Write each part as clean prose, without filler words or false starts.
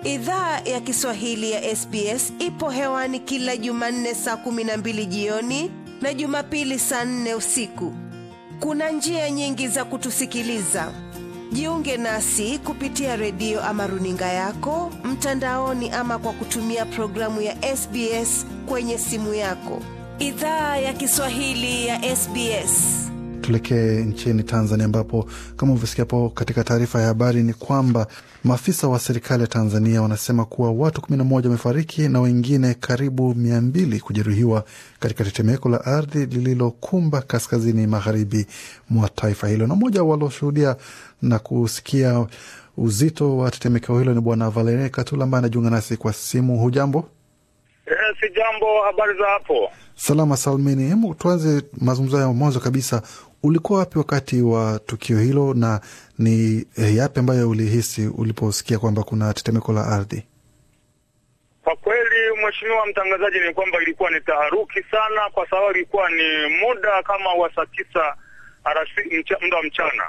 Idhaa ya Kiswahili ya SBS ipo hewani kila Jumanne saa 12 jioni na Jumapili saa 4 usiku. Kuna njia nyingi za kutusikiliza. Jiunge nasi kupitia redio ama runinga yako, mtandaoni ama kwa kutumia programu ya SBS kwenye simu yako. Idhaa ya Kiswahili ya SBS. Tulekee nchini Tanzania ambapo kama ulivyosikia hapo katika taarifa ya habari ni kwamba maafisa wa serikali ya Tanzania wanasema kuwa watu 11 wamefariki na wengine karibu 200 kujeruhiwa katika tetemeko la ardhi lililokumba kaskazini magharibi mwa taifa hilo. Na mmoja walioshuhudia na kusikia uzito wa tetemeko hilo ni Bwana Valerie Katula ambaye anajiunga nasi kwa simu. Hujambo? Si jambo, habari za hapo? Salama salmini. Hebu tuanze mazungumzo ya mwanzo kabisa. Ulikuwa wapi wakati wa tukio hilo na ni yapi ambayo ulihisi uliposikia kwamba kuna tetemeko la ardhi? Kwa kweli mheshimiwa mtangazaji, ni kwamba ilikuwa ni taharuki sana, kwa sababu ilikuwa ni muda kama wa saa 9 muda wa mchana.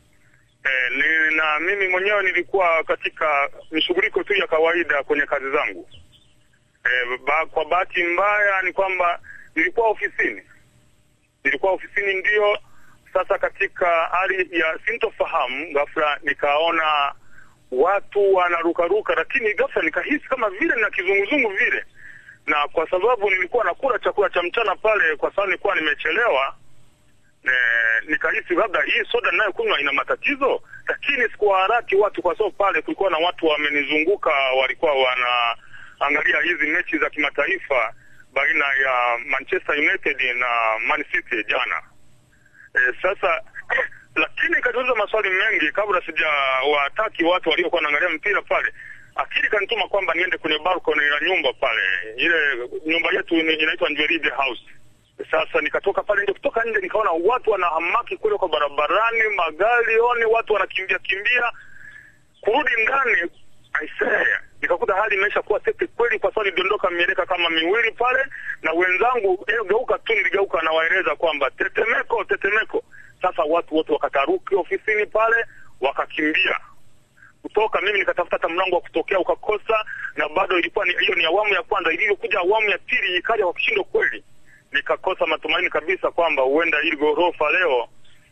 Na mimi mwenyewe nilikuwa katika mishughuliko tu ya kawaida kwenye kazi zangu. Kwa bahati mbaya ni kwamba nilikuwa ofisini ndio. Sasa katika hali ya sintofahamu, ghafla nikaona watu wanarukaruka, lakini ghafla nikahisi kama vile na kizunguzungu vile. Na kwa sababu nilikuwa nakula chakula cha mchana pale, kwa sababu nilikuwa nimechelewa, nikahisi labda hii soda ninayokunywa ina matatizo, lakini sikuwaharaki watu, kwa sababu pale kulikuwa na watu wamenizunguka, walikuwa wanaangalia hizi mechi za kimataifa baina ya Manchester United na Man City jana. Sasa lakini katuuliza maswali mengi kabla sijawataki watu waliokuwa wanaangalia mpira pale. Akili kanituma kwamba niende kwenye balcony ya nyumba pale. Ile nyumba yetu inaitwa Njweride House. Sasa nikatoka pale nje, kutoka nje nikaona watu wanahamaki kule kwa barabarani, magari watu wanakimbia. Kurudi ndani nikakuta hali imesha kuwa tete kweli, kwa sababu niliondoka mieleka kama miwili pale, na wenzangu niligeuka na waeleza kwamba tetemeko. Sasa watu wote wakataruki ofisini pale, wakakimbia. Kutoka mimi nikatafuta mlango wa kutokea ukakosa, na bado ilikuwa hiyo ni awamu ya kwanza. Iliyokuja awamu ya pili ikaja kwa kishindo kweli. Nikakosa matumaini kabisa kwamba huenda hili ghorofa leo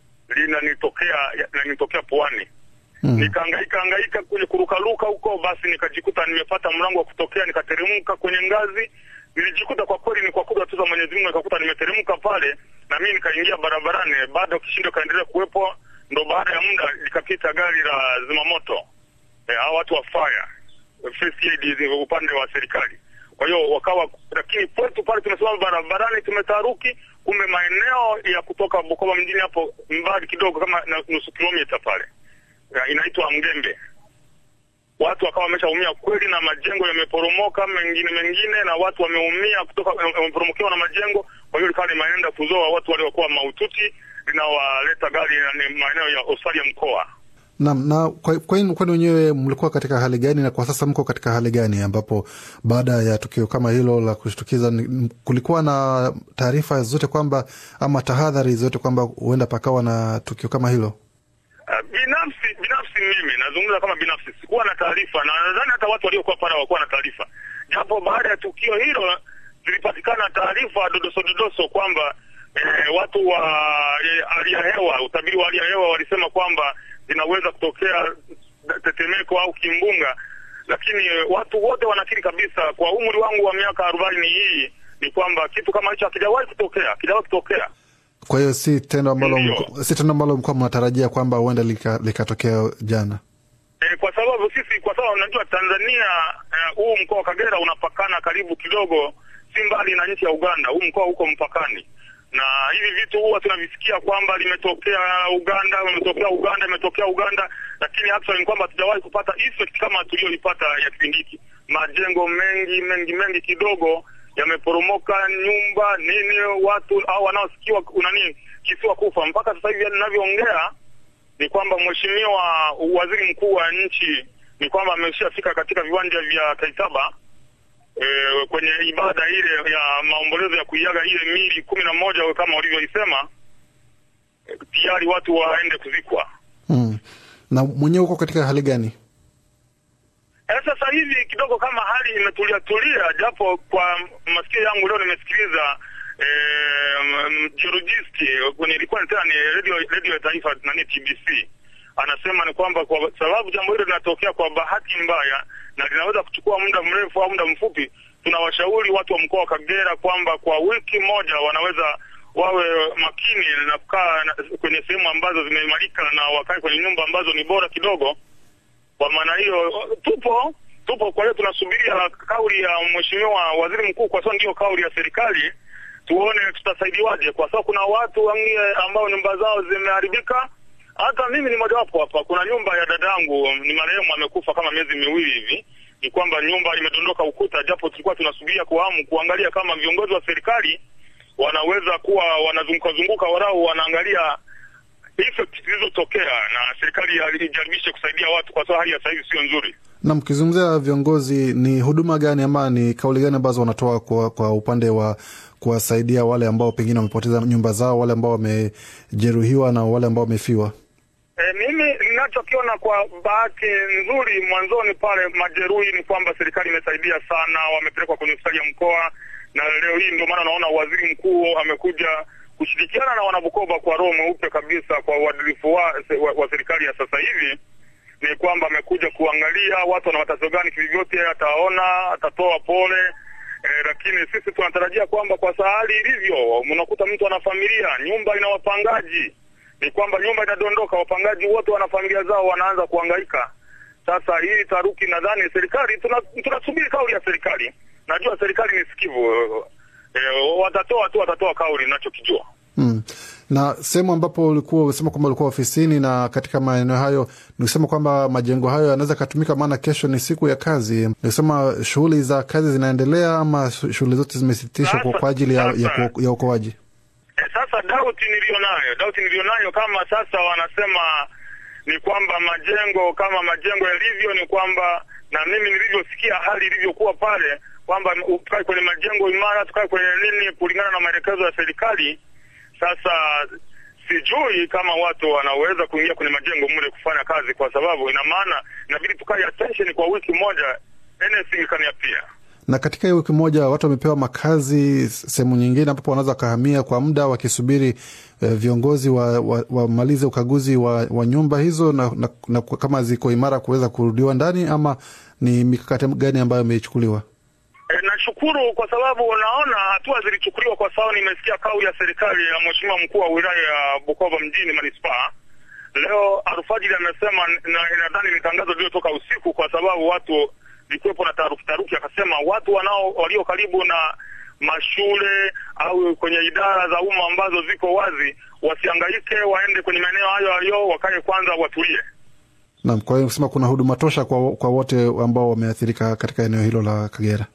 linanitokea puani. Nikahangaika kwenye kurukaruka huko, basi nikajikuta nimepata mlango wa kutokea, nikateremka kwenye ngazi. Nilijikuta kwa kweli ni kwa kudra tu za Mwenyezi Mungu, nikakuta nimeteremka pale na mimi nikaingia barabarani. Bado kishindo kaendelea kuwepo, ndo baada ya muda likapita gari la zimamoto, hao watu wa fire first aid upande wa serikali. Kwa hiyo wakawa, lakini kwetu pale tumesimama barabarani tumetaruki, kumbe maeneo ya kutoka Bukoba mjini hapo mbali kidogo kama nusu kilomita pale inaitwa Mgembe, watu wakawa wameshaumia kweli, na majengo yameporomoka mengine na watu wameumia kutoka wameporomokewa na majengo. Kwa hiyo likali maenda kuzoa watu waliokuwa mahututi, linawaleta gari ni maeneo ya hospitali ya mkoa. Na kwa wenyewe mlikuwa katika hali gani, na kwa sasa mko katika hali gani, ambapo baada ya tukio kama hilo la kushtukiza kulikuwa na taarifa zote kwamba ama tahadhari zote kwamba huenda pakawa na tukio kama hilo? Binafsi mimi nazungumza kama binafsi, sikuwa na taarifa, na nadhani hata watu waliokuwa pale hawakuwa na taarifa. Japo baada ya tukio hilo zilipatikana taarifa dodoso kwamba watu wa hali ya hewa, utabiri wa hali ya hewa walisema kwamba inaweza kutokea tetemeko au kimbunga, lakini watu wote wanakiri kabisa, kwa umri wangu wa miaka 40 hii, ni kwamba kitu kama hicho hakijawahi kutokea. Kwa hiyo si tendo ambalo mko mnatarajia kwamba huenda likatokea jana. Kwa sababu unajua Tanzania, huu mkoa wa Kagera unapakana karibu kidogo, si mbali na nchi ya Uganda. Huu mkoa uko mpakani, na hivi vitu huwa tunavisikia kwamba limetokea Uganda, lakini hasa ni kwamba tujawahi kupata effect kama tulioipata ya kipindi hiki. Majengo mengi kidogo yameporomoka, nyumba watu au wanaosikiwa kisiwa kufa. Mpaka sasa hivi ninavyoongea ni kwamba mheshimiwa waziri mkuu wa nchi ni kwamba ameshafika katika viwanja vya Kaitaba kwenye ibada ile ya maombolezo ya kuiaga ile mili 11 kama walivyoisema, tayari watu waende kuzikwa. Na mwenyewe uko katika hali gani? Sasa hivi kidogo kama hali imetulia japo kwa masikio yangu leo nimesikiliza geologist kwenye ilikuwa tena ni radio ya taifa nani TBC anasema ni kwamba kwa sababu jambo hilo linatokea kwa bahati mbaya na linaweza kuchukua muda mrefu au muda mfupi, tunawashauri watu wa mkoa wa Kagera kwamba kwa wiki moja wanaweza wawe makini na kukaa kwenye sehemu ambazo zimeimarika na wakae kwenye nyumba ambazo ni bora kidogo. Kwa maana hiyo tupo kwa hiyo tunasubiria kauli ya mheshimiwa waziri mkuu, kwa sababu ndio kauli ya serikali, tuone tutasaidiwaje, kwa sababu kuna watu ambao nyumba zao zimeharibika. Hata mimi ni mmoja wapo hapa. Kuna nyumba ya dadangu ni marehemu amekufa kama miezi miwili hivi, ni kwamba nyumba imedondoka ukuta, japo tulikuwa tunasubiria kwa hamu kuangalia kama viongozi wa serikali wanaweza kuwa wanazunguka warau wanaangalia effect zilizotokea na serikali ijaribishe kusaidia watu, kwa sababu hali ya sasa hivi sio nzuri. Na mkizungumzia viongozi, ni huduma gani ama ni kauli gani ambazo wanatoa kwa upande wa kuwasaidia wale ambao pengine wamepoteza nyumba zao, wale ambao wamejeruhiwa na wale ambao wamefiwa? Mimi ninachokiona kwa bahati nzuri mwanzoni pale majeruhi ni kwamba serikali imesaidia sana, wamepelekwa kwenye hospitali ya mkoa, na leo hii ndio maana naona waziri mkuu amekuja kushirikiana na wanabukoba kwa roho mweupe kabisa kwa uadilifu wa serikali ya sasa hivi. Ni kwamba amekuja kuangalia watu wana matatizo gani, kivyote ataona, atatoa pole. Lakini sisi tunatarajia kwamba kwa hali ilivyo, unakuta mtu ana familia, nyumba ina wapangaji, ni kwamba nyumba inadondoka, wapangaji wote wana familia zao, wanaanza kuhangaika. Sasa hii taruki, nadhani serikali tunasubiri kauli ya serikali. Najua serikali ni sikivu, watatoa kauli ninachokijua. Na sehemu ambapo ulikuwa unasema kwamba ulikuwa ofisini na katika maeneo hayo, nilisema kwamba majengo hayo yanaweza kutumika, maana kesho ni siku ya kazi. Nilisema shughuli za kazi zinaendelea ama shughuli zote zimesitishwa kwa ajili ya uokoaji? Sasa dauti nilionayo kama sasa wanasema ni kwamba majengo yalivyo, ni kwamba na mimi nilivyosikia hali ilivyokuwa pale, kwamba tukae kwenye majengo imara, tukae kwenye kulingana na maelekezo ya serikali. Sasa sijui kama watu wanaweza kuingia kwenye majengo mule kufanya kazi, kwa sababu ina maana inabidi tukae attention kwa wiki moja, anything can appear. Na katika hiyo wiki moja watu wamepewa makazi sehemu nyingine ambapo wanaweza kuhamia kwa muda wakisubiri viongozi wamalize ukaguzi wa nyumba hizo na kama ziko imara kuweza kurudiwa ndani, ama ni mikakati gani ambayo imechukuliwa? Nashukuru kwa sababu unaona hatua zilichukuliwa, kwa sababu nimesikia kauli ya serikali ya mheshimiwa mkuu wa wilaya ya Bukoba mjini manispaa leo alfajiri amesema, na nadhani ni tangazo lililotoka usiku, kwa sababu watu likuwepo na taruki, akasema watu walio karibu na mashule au kwenye idara za umma ambazo ziko wazi wasihangaike, waende kwenye maeneo hayo wakae kwanza, watulie. Naam, kwa hiyo kusema kuna huduma kwa wote ambao wameathirika katika eneo hilo la Kagera.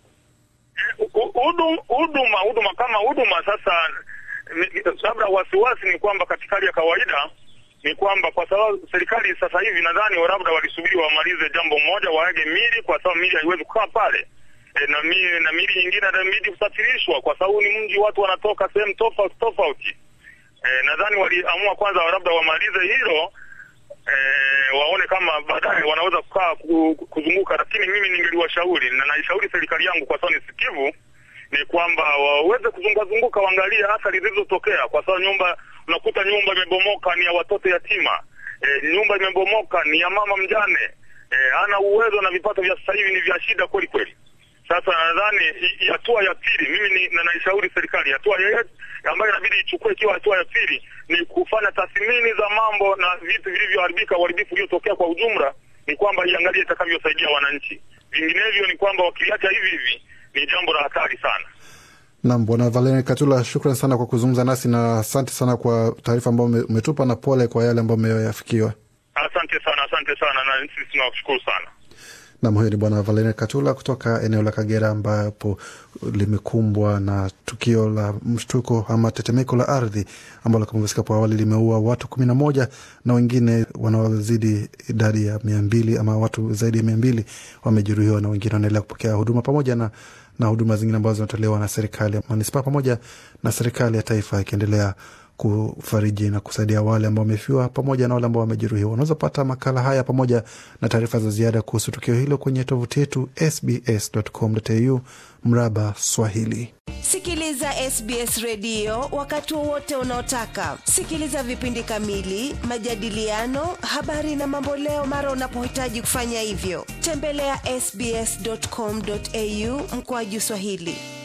Huduma kama huduma. Sasa labda wasiwasi ni kwamba katika hali ya kawaida ni kwamba kwa sababu serikali sasa hivi nadhani labda walisubiri wamalize jambo moja, waage mili, kwa sababu mili haiwezi kukaa pale, na mili nyingine inabidi kusafirishwa, kwa sababu ni mji, watu wanatoka sehemu tofauti. Nadhani waliamua kwanza labda wamalize hilo, waone kama baadaye wanaweza kukaa kuzunguka. Lakini mimi ningeliwashauri na naishauri serikali yangu, kwa sababu ni sikivu, ni kwamba waweze kuzunguka waangalie athari zilizotokea, kwa sababu unakuta nyumba imebomoka ni ya watoto yatima, nyumba imebomoka ni ya mama mjane, hana uwezo na vipato vya sasa hivi ni vya shida kweli. Sasa nadhani hatua ya pili, mimi naishauri serikali, hatua ambayo inabidi ichukue ikiwa hatua ya pili, ni kufanya tathmini za mambo na vitu vilivyoharibika, uharibifu uliotokea kwa ujumla, ni kwamba iangalie itakavyosaidia wananchi. Vinginevyo ni kwamba wakiliacha hivi ni jambo la hatari sana. Naam, Bwana Valerian Katula, shukrani sana kwa kuzungumza nasi na asante sana kwa taarifa ambayo umetupa, na pole kwa yale ambayo umeyafikiwa. Asante sana na sisi tunashukuru sana. Naam, huyo ni Bwana Valerian Katula kutoka eneo la Kagera ambapo limekumbwa na tukio la mshtuko ama tetemeko la ardhi ambalo kama umesikia hapo awali limeua watu 11 na wengine wanaozidi idadi ya 200 ama watu zaidi ya 200 wamejeruhiwa, na wengine wanaendelea kupokea huduma pamoja na huduma zingine ambazo zinatolewa na serikali ya manispaa pamoja na serikali ya taifa ikiendelea kufariji na kusaidia wale ambao wamefiwa pamoja na wale ambao wamejeruhiwa. Unaweza pata makala haya pamoja na taarifa za ziada kuhusu tukio hilo kwenye tovuti yetu sbs.com.au/Swahili. Sikiliza SBS redio wakati wowote unaotaka. Sikiliza vipindi kamili, majadiliano, habari na mamboleo mara unapohitaji kufanya hivyo. Tembelea sbs.com.au/Swahili.